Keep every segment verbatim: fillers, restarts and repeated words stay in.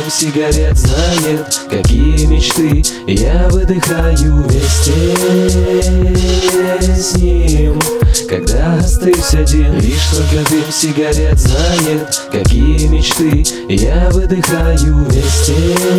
дым сигарет знает, какие мечты. Я выдыхаю вместе с ним, когда остаюсь один. Лишь только дым сигарет знает, какие мечты. Я выдыхаю вместе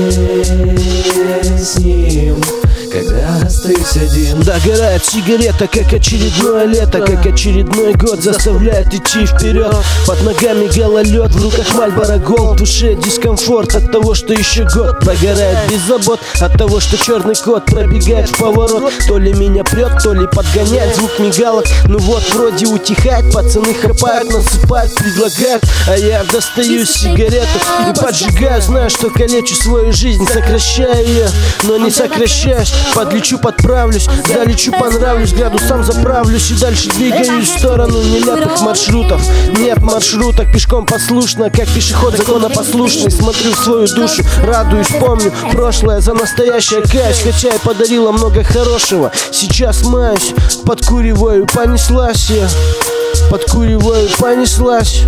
с ним, когда остаюсь один. Догорает сигарета, как очередное лето, как очередной год заставляет идти вперед. Под ногами гололед, в руках Marlboro Gold, в душе дискомфорт от того, что еще год прогорает без забот, от того, что черный кот пробегает в поворот. То ли меня прет, то ли подгоняет звук мигалок. Ну вот, вроде утихает, пацаны хапают, насыпают, предлагают, а я достаю сигарету и поджигаю. Знаю, что калечу свою жизнь, сокращаю ее, но не сокращаюсь. Подлечу, подправлюсь, долечу, понравлюсь, градусам заправлюсь и дальше двигаюсь в сторону нелепых маршрутов. Нет маршруток, пешком послушно, как пешеход законопослушный. Смотрю в свою душу, радуюсь, помню прошлое за настоящее, каюсь, хотя и подарила много хорошего. Сейчас маюсь, подкуриваю, понеслась я, подкуриваю, понеслась.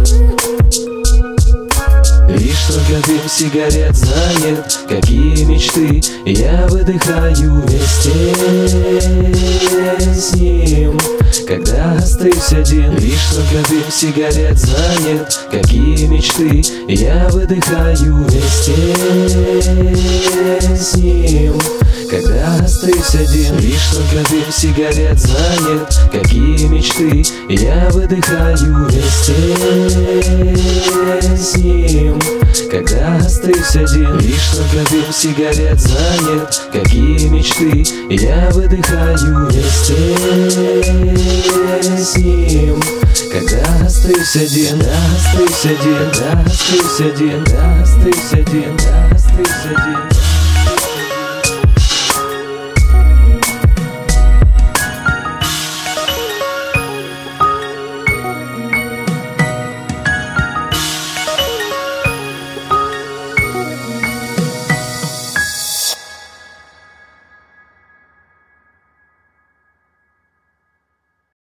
Лишь только дым сигарет знает, какие мечты. Я выдыхаю вместе с ним, когда остаюсь один. Лишь только дым сигарет знает, какие мечты. Я выдыхаю вместе с ним, когда остаюсь один. Лишь только дым сигарет знает, какие мечты. Я выдыхаю вместе с ним, когда остаюсь один. Лишь только дым сигарет знает, какие мечты. Я выдыхаю вместе с ним, когда остаюсь один. Да, остаюсь один, да, остаюсь один, да, остаюсь один, да, остаюсь один.